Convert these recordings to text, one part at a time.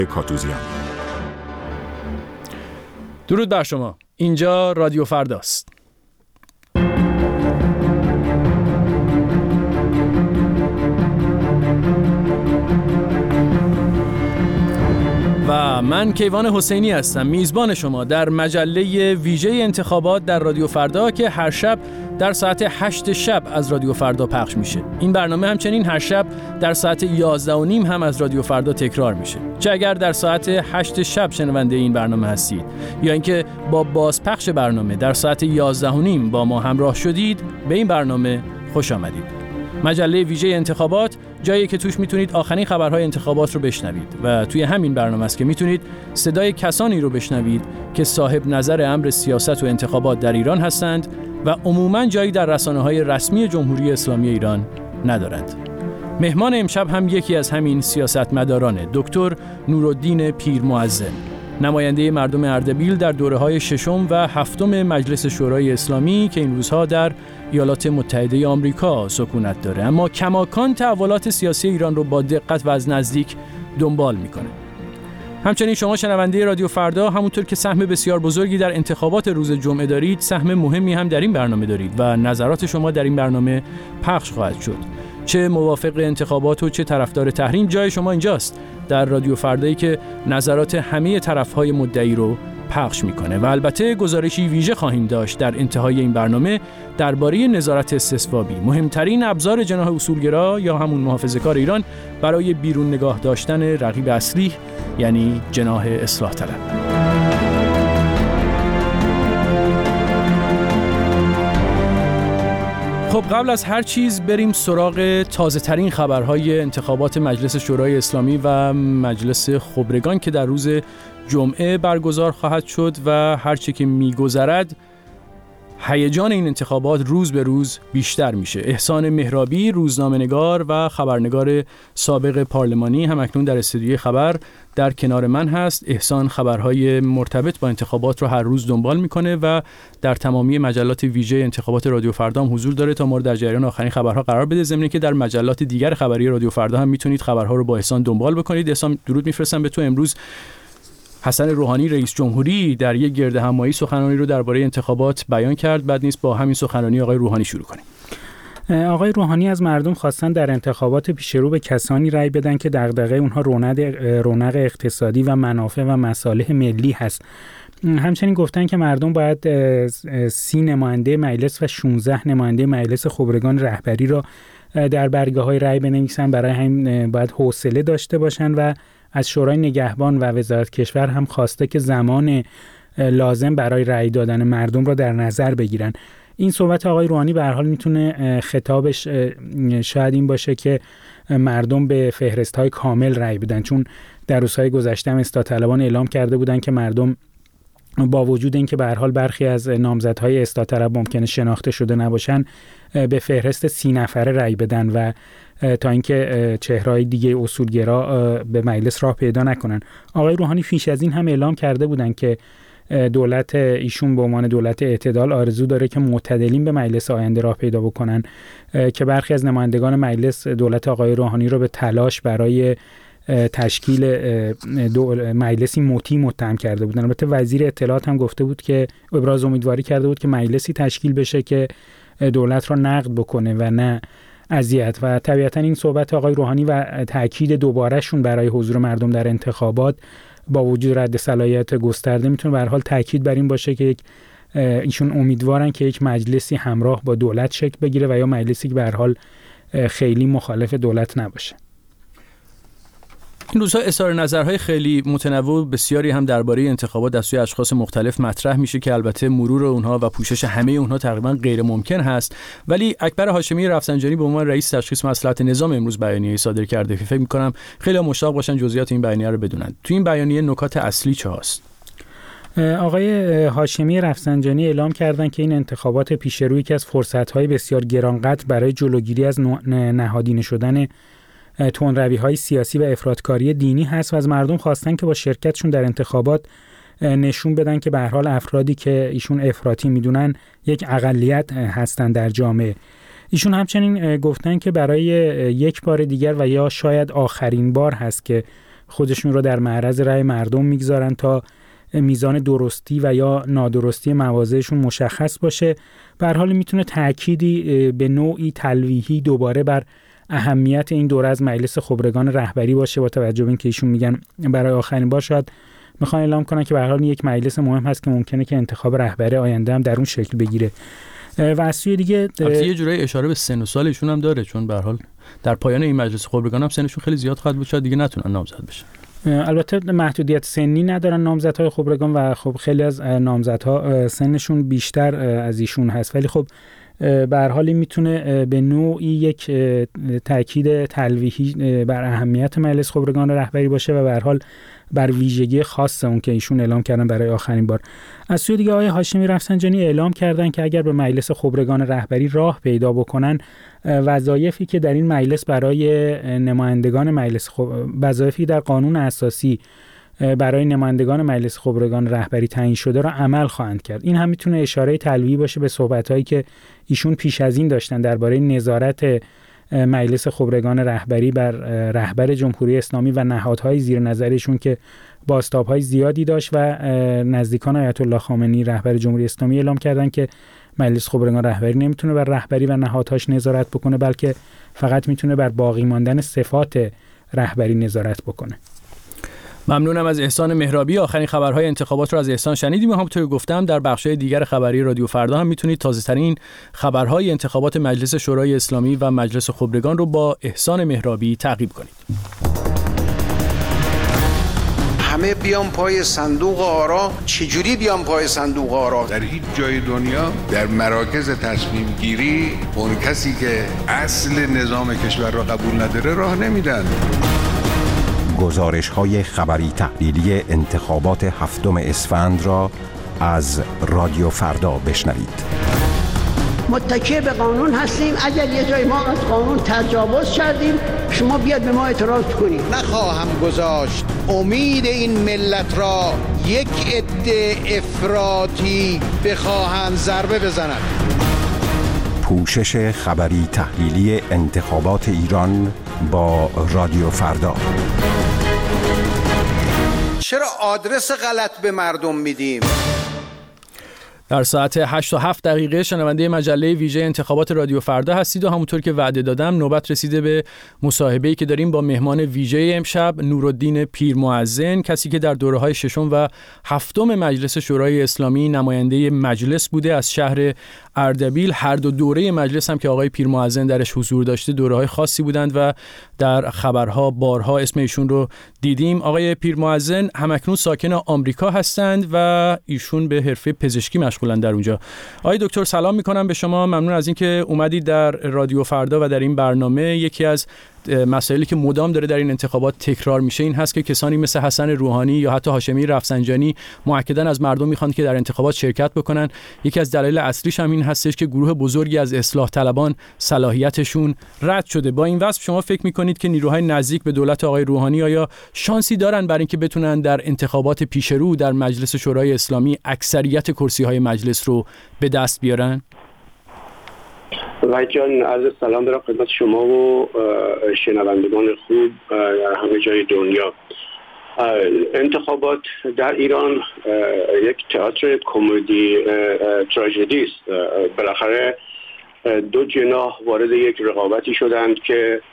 کاتوزیان. درود بر شما. اینجا رادیو فرداست. و من کیوان حسینی هستم، میزبان شما در مجله ویژه انتخابات در رادیو فردا که هر شب در ساعت 8 شب از رادیو فردا پخش میشه. این برنامه همچنین هر شب در ساعت 11:30 هم از رادیو فردا تکرار میشه. چه اگر در ساعت 8 شب شنونده این برنامه هستید یا اینکه با بازپخش برنامه در ساعت 11:30 با ما همراه شدید، به این برنامه خوش آمدید. مجله ویژه انتخابات جایی که توش میتونید آخرین خبرهای انتخابات رو بشنوید و توی همین برنامه است که میتونید صدای کسانی رو بشنوید که صاحب نظر امر سیاست و انتخابات در ایران هستند و عموماً جایی در رسانه‌های رسمی جمهوری اسلامی ایران ندارند. مهمان امشب هم یکی از همین سیاستمدارانه، دکتر نورالدین پیرمؤذن، نماینده مردم اردبیل در دوره‌های 6 و 7 مجلس شورای اسلامی که این روزها در ایالات متحده آمریکا سکونت داره، اما کماکان تحولات سیاسی ایران رو با دقت و از نزدیک دنبال میکنه. همچنین شما شنونده رادیو فردا همونطور که سهم بسیار بزرگی در انتخابات روز جمعه دارید، سهم مهمی هم در این برنامه دارید و نظرات شما در این برنامه پخش خواهد شد. چه موافق انتخابات و چه طرفدار تحریم، جای شما اینجاست در رادیو فردایی که نظرات همه طرف‌های مدعی رو پخش میکنه و البته گزارشی ویژه خواهیم داشت در انتهای این برنامه درباره نظارت استصوابی، مهمترین ابزار جناح اصولگرا یا همون محافظه‌کار ایران برای بیرون نگاه داشتن رقیب اصلی، یعنی جناح اصلاح طلب. خب قبل از هر چیز بریم سراغ تازه ترین خبرهای انتخابات مجلس شورای اسلامی و مجلس خبرگان که در روز جمعه برگزار خواهد شد و هرچی که میگذرد هیجان این انتخابات روز به روز بیشتر میشه. احسان مهرابی، روزنامه‌نگار و خبرنگار سابق پارلمانی، هم اکنون در استودیوی خبر در کنار من هست. احسان خبرهای مرتبط با انتخابات رو هر روز دنبال میکنه و در تمامی مجلات ویژه انتخابات رادیو فردا هم حضور داره تا ما رو در جریان آخرین خبرها قرار بده. ضمن اینکه در مجلات دیگر خبری رادیو فردا هم میتونید خبرها رو با احسان دنبال بکنید. احسان، درود میفرستم به تو. امروز حسن روحانی رئیس جمهوری در یک گرد همایی سخنرانی رو درباره انتخابات بیان کرد. بعد نیست با همین سخنرانی آقای روحانی شروع کنیم. آقای روحانی از مردم خواستن در انتخابات پیشرو به کسانی رأی بدن که دغدغه اونها رونق اقتصادی و منافع و مصالح ملی هست. همچنین گفتن که مردم باید 30 نماینده مجلس و 16 نماینده مجلس خبرگان رهبری را در برگه‌های رأی بنویسن. برای همین باید حوصله داشته باشن و از شورای نگهبان و وزارت کشور هم خواسته که زمان لازم برای رأی دادن مردم را در نظر بگیرن. این صحبت آقای روحانی به هر حال میتونه خطابش شاید این باشه که مردم به فهرست‌های کامل رأی بدن، چون در روزهای گذشته هم اصلاح طلبان اعلام کرده بودن که مردم با وجود اینکه به هر حال برخی از نامزدهای اصلاح طلب ممکنه شناخته شده نباشن، به فهرست 30 نفره رأی بدن و تا اینکه چهره‌های دیگه اصولگرا به مجلس راه پیدا نکنن. آقای روحانی پیش از این هم اعلام کرده بودن که دولت ایشون به عنوان دولت اعتدال آرزو داره که معتدلین به مجلس آینده راه پیدا بکنن، که برخی از نمایندگان مجلس دولت آقای روحانی رو به تلاش برای تشکیل مجلسی مطیع متهم کرده بودن. البته وزیر اطلاعات هم گفته بود که ابراز امیدواری کرده بود که مجلسی تشکیل بشه که دولت را نقد بکنه و نه اذیت. و طبیعتا این صحبت آقای روحانی و تاکید دوبارهشون برای حضور مردم در انتخابات با وجود رد صلاحیت گسترده میتونه به هر حال تاکید بر این باشه که ایشون امیدوارن که یک مجلسی همراه با دولت شکل بگیره و یا مجلسی که به هر حال خیلی مخالف دولت نباشه. این روزها اظهار نظرهای خیلی متنوع بسیاری هم درباره انتخابات از سوی اشخاص مختلف مطرح میشه که البته مرور اونها و پوشش همه اونها تقریبا غیر ممکن هست، ولی اکبر هاشمی رفسنجانی به عنوان رئیس تشخیص مصلحت نظام امروز بیانیه صادر کرده که فکر می‌کنم خیلی مشتاق باشن جزئیات این بیانیه رو بدونن. تو این بیانیه نکات اصلی چه هست؟ آقای هاشمی رفسنجانی اعلام کردن که این انتخابات پیشرو یکی از فرصت‌های بسیار گرانقدر برای جلوگیری از نهادینه شدن تندروی‌های سیاسی و افراطکاری دینی هست و از مردم خواستن که با شرکتشون در انتخابات نشون بدن که به هر حال افرادی که ایشون افراطی میدونن یک اقلیت هستن در جامعه. ایشون همچنین گفتن که برای یک بار دیگر و یا شاید آخرین بار هست که خودشون رو در معرض رأی مردم میگذارن تا میزان درستی و یا نادرستی مواضعشون مشخص باشه. به هر حال میتونه تأکیدی به نوعی تلویحی دوباره بر اهمیت این دوره از مجلس خبرگان رهبری باشه، با توجه به اینکه ایشون میگن برای آخرین بار شاید میخوان اعلام کنن که به هر حال یک مجلس مهم هست که ممکنه که انتخاب رهبر آینده هم در اون شکل بگیره. و از سوی دیگه یه جورایی اشاره به سن و سال ایشون هم داره، چون به هر حال در پایان این مجلس خبرگان هم سنشون خیلی زیاد خواهد بود، شاید دیگه نتونن نامزد بشن. البته محدودیت سنی ندارن نامزدهای خبرگان و خب خیلی از نامزدها سنشون بیشتر از ایشون هست، ولی خب به هر حال میتونه به نوعی یک تاکید تلویحی بر اهمیت مجلس خبرگان رهبری باشه و به هر حال بر ویژگی خاص اون که ایشون اعلام کردن برای آخرین بار. از سوی دیگه آقای هاشمی رفسنجانی اعلام کردن که اگر به مجلس خبرگان رهبری راه پیدا بکنن، وظایفی که در این مجلس برای نمایندگان مجلس وظایفی در قانون اساسی برای نمایندگان مجلس خبرگان رهبری تعیین شده را عمل خواهند کرد. این هم میتونه اشاره تلویحی باشه به صحبت‌هایی که ایشون پیش از این داشتن درباره نظارت مجلس خبرگان رهبری بر رهبر جمهوری اسلامی و نهادهای زیر نظرشون که بازتاب‌های زیادی داشت و نزدیکان آیت الله خامنه‌ای رهبر جمهوری اسلامی اعلام کردن که مجلس خبرگان رهبری نمیتونه بر رهبری و نهادهاش نظارت بکنه، بلکه فقط میتونه بر باقی ماندن صفات رهبری نظارت بکنه. ممنونم از احسان مهرابی. آخرین خبرهای انتخابات رو از احسان شنیدیم و همونطور که گفتم در بخش‌های دیگر خبری رادیو فردا هم میتونید تازه‌ترین خبرهای انتخابات مجلس شورای اسلامی و مجلس خبرگان رو با احسان مهرابی تعقیب کنید. همه بیان پای صندوق آرا. چجوری بیان پای صندوق آرا؟ در هیچ جای دنیا در مراکز تصمیم گیری اون کسی که اصل نظام کشور را قبول نداره راه نمیدن. گزارش‌های خبری تحلیلی انتخابات 7 اسفند را از رادیو فردا بشنوید. متکی به قانون هستیم. اگر یه جای ما از قانون تجاوز کردیم، شما بیاد به ما اعتراض کنید. نخواهم گذاشت امید این ملت را یک عده افراطی بخواهند ضربه بزنند. پوشش خبری تحلیلی انتخابات ایران با رادیو فردا. چرا آدرس غلط به مردم میدیم؟ در ساعت 8:07 شنونده مجله ویژه انتخابات رادیو فردا هستید و همونطور که وعده دادم نوبت رسیده به مصاحبه‌ای که داریم با مهمان ویژه امشب، نورالدین پیرمؤذن، کسی که در دوره‌های 6 و 7 مجلس شورای اسلامی نماینده مجلس بوده از شهر اردبیل. هر دو دوره مجلس هم که آقای پیرمؤذن درش حضور داشته دوره‌های خاصی بودند و در خبرها بارها اسم ایشون رو دیدیم. آقای پیرمؤذن همکنون ساکن آمریکا هستند و ایشون به حرفه پزشکی مشغولن در اونجا. آقای دکتر سلام میکنم به شما، ممنون از اینکه اومدید در رادیو فردا و در این برنامه. یکی از مسائلی که مدام داره در این انتخابات تکرار میشه این هست که کسانی مثل حسن روحانی یا حتی هاشمی رفسنجانی مؤکداً از مردم میخوان که در انتخابات شرکت بکنن. یکی از دلایل اصلیش هم این هستش که گروه بزرگی از اصلاح طلبان صلاحیتشون رد شده. با این وصف شما فکر میکنید که نیروهای نزدیک به دولت آقای روحانی آیا شانسی دارن برای اینکه بتونن در انتخابات پیش رو در مجلس شورای اسلامی اکثریت کرسی‌های مجلس رو به دست بیارن؟ وحید جان، عرض سلام دارم خدمت شما و شنوندگان خوب در همه جای دنیا. انتخابات در ایران یک تئاتر کمدی تراژدی است. بالاخره دو جناح وارد یک رقابتی شدند که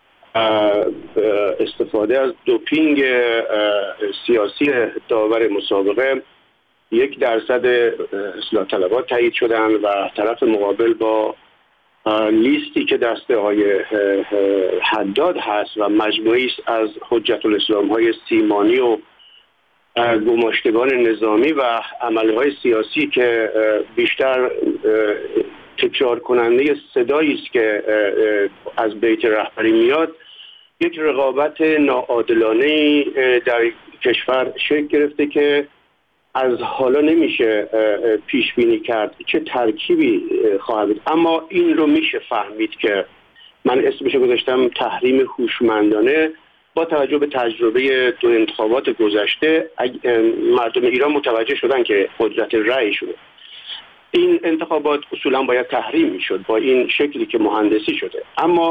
استفاده از دوپینگ سیاسی داور مسابقه 1% اصلاح طلبات تایید شدند و طرف مقابل با لیستی که دست آقای حداد هست و مجموعی است از حجت الاسلام های سیمانی و گماشتگان نظامی و عملهای سیاسی که بیشتر تکرار کننده صدایی است که از بیت رهبری میاد، یک رقابت ناعادلانه در کشور شکل گرفته که از حالا نمیشه پیش بینی کرد چه ترکیبی خواهد بود. اما این رو میشه فهمید که من اسمش گذاشتم تحریم هوشمندانه. با توجه به تجربه دو انتخابات گذشته مردم ایران متوجه شدن که قدرت رأی شده. این انتخابات اصولا باید تحریم میشد با این شکلی که مهندسی شده، اما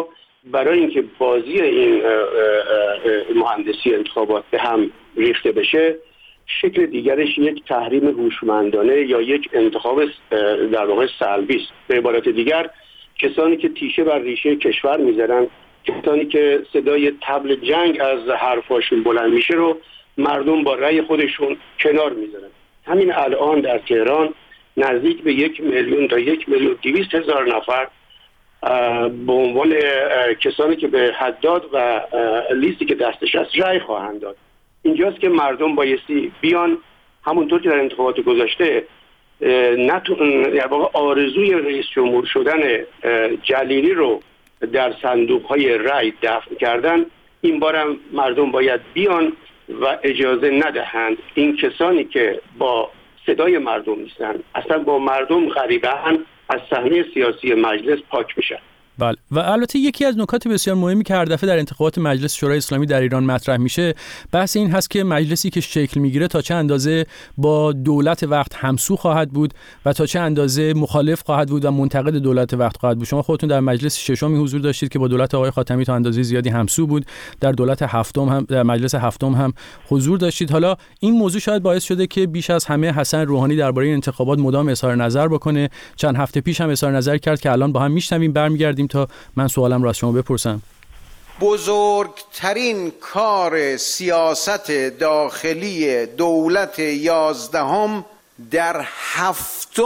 برای اینکه بازی این مهندسی انتخابات به هم ریخته بشه، شکل دیگرش یک تحریم هوشمندانه یا یک انتخاب در واقع سلبی است. به عبارت دیگر کسانی که تیشه بر ریشه کشور میزنن، کسانی که صدای طبل جنگ از حرفاشون بلند میشه رو مردم با رأی خودشون کنار میذارن. همین الان در تهران نزدیک به 1,000,000 تا 1,200,000 نفر به عنوان کسانی که به حداد و لیستی که دستش هست رأی خواهند داد. اینجاست که مردم بایستی بیان همونطور که در انتخابات گذشته در واقع آرزوی رئیس جمهور شدن جلیلی رو در صندوق‌های رأی دفن کردن، این بارم مردم باید بیان و اجازه ندهند این کسانی که با صدای مردم نیستن، اصلا با مردم غریبه‌اند، از صحنه سیاسی مجلس پاک میشن. بله، و البته یکی از نکات بسیار مهمی که هر دفعه در انتخابات مجلس شورای اسلامی در ایران مطرح میشه، بحث این هست که مجلسی که شکل میگیره تا چه اندازه با دولت وقت همسو خواهد بود و تا چه اندازه مخالف خواهد بود و منتقد دولت وقت خواهد بود. شما خودتون در مجلس ششمی حضور داشتید که با دولت آقای خاتمی تا اندازه زیادی همسو بود، در دولت هفتم هم، در مجلس هفتم هم حضور داشتید. حالا این موضوع شاید باعث شده که بیش از همه حسن روحانی درباره این انتخابات مدام اظهار نظر بکنه. چند هفته پیش هم اظهار نظر کرد که الان با هم میشنویم، برمیگردیم تا من سوالم را از شما بپرسم. بزرگترین کار سیاست داخلی دولت 11 در 7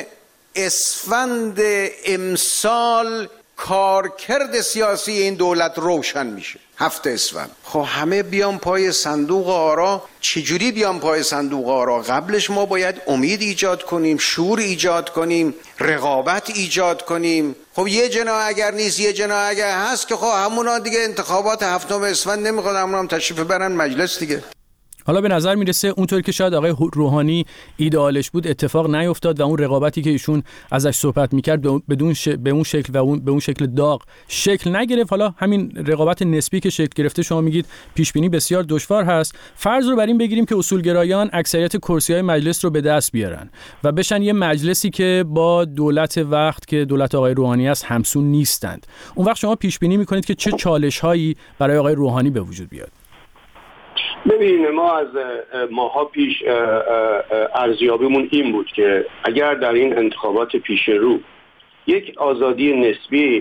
اسفند امسال کارکرد سیاسی این دولت روشن میشه. 7 اسفند. خب همه بیان پای صندوق آرا. چجوری بیان پای صندوق آرا؟ قبلش ما باید امید ایجاد کنیم، شور ایجاد کنیم، رقابت ایجاد کنیم. خب یه جنا اگر نیست، یه جنا اگر هست که خب همونا دیگه انتخابات 7 اسفند نمیخواد، همونا هم تشریف برن مجلس دیگه. حالا به نظر میرسه اونطور که شاید آقای روحانی ایدئالش بود اتفاق نیفتاد و اون رقابتی که ایشون ازش صحبت میکرد به اون شکل و به اون شکل داغ شکل نگرفت. حالا همین رقابت نسبی که شکل گرفته شما میگید پیش بینی بسیار دشوار هست. فرض رو بر این بگیریم که اصولگرایان اکثریت کرسی‌های مجلس رو به دست بیارن و بشن یه مجلسی که با دولت وقت که دولت آقای روحانی است همسو نیستند. اون وقت شما پیش بینی میکنید که چه چالش‌هایی برای آقای روحانی به وجود بیاد؟ ببینید، ما از ماها پیش ارزیابیمون این بود که اگر در این انتخابات پیش رو یک آزادی نسبی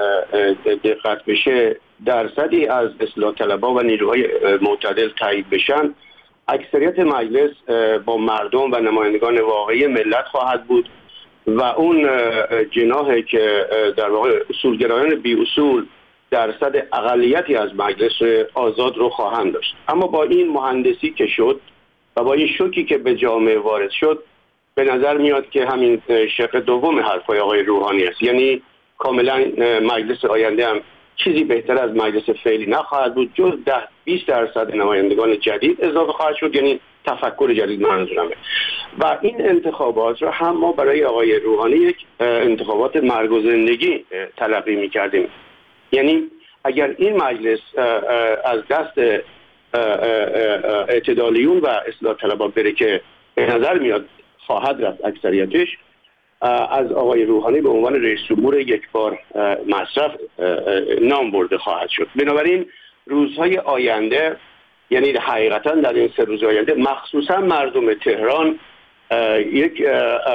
دقت بشه، درصدی از اصلاح طلبها و نیروهای معتدل تایید بشن، اکثریت مجلس با مردم و نمایندگان واقعی ملت خواهد بود و اون جناحی که در واقع اصولگرایان بی اصول درصد اقلیتی از مجلس آزاد رو خواهند داشت. اما با این مهندسی که شد و با این شوکی که به جامعه وارد شد، به نظر میاد که همین شق دوم حرفای آقای روحانی است. یعنی کاملا مجلس آینده هم چیزی بهتر از مجلس فعلی نخواهد بود، جز 10-20% نمایندگان جدید اضافه خواهد شد، یعنی تفکر جدید منظورمه. و این انتخابات رو هم ما برای آقای روحانی یک انتخابات مرگ و زندگی تلقی می‌کردیم. یعنی اگر این مجلس از دست اعتدالیون و اصلاح طلبها بره که به نظر میاد خواهد رفت اکثریتش، از آقای روحانی به عنوان رئیس جمهور یک بار مصرف نام برده خواهد شد. بنابراین روزهای آینده، یعنی حقیقتا در این 3 روز آینده، مخصوصا مردم تهران یک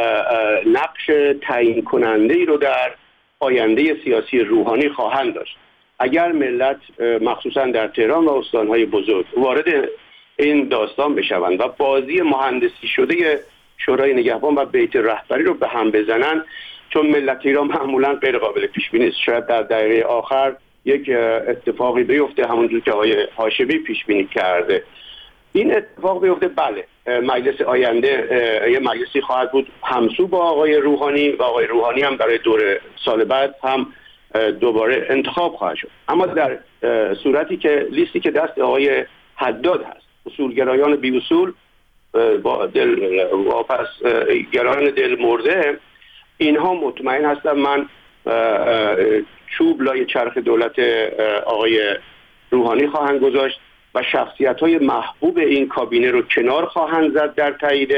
نقش تعیین کننده ای رو در آینده سیاسی روحانی خواهند داشت. اگر ملت مخصوصا در تهران و استانهای بزرگ وارد این داستان بشوند و بازی مهندسی شده شورای نگهبان و بیت رهبری رو به هم بزنن، چون ملت ایران معمولا غیر قابل پیش بینی است، شاید در دقیقه آخر یک اتفاقی بیفته همونجور که آقای هاشمی پیش بینی کرده. این اتفاق بیفته، بله، مجلس آینده یه مجلسی خواهد بود همسو با آقای روحانی و آقای روحانی هم برای دور سال بعد هم دوباره انتخاب خواهد شد. اما در صورتی که لیستی که دست آقای حداد هست، اصولگرایان بی اصول با دل واپس گرایان دل مرده، اینها مطمئن هستم من چوب لای چرخ دولت آقای روحانی خواهند گذاشت و شخصیت‌های محبوب این کابینه رو کنار خواهند زد در تایید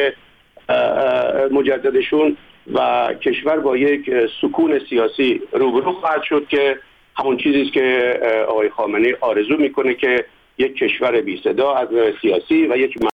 مجددشون و کشور با یک سکون سیاسی روبرو خواهد شد که همون چیزی است که آقای خامنه‌ای آرزو میکنه که یک کشور بی صدا از نظر سیاسی و یک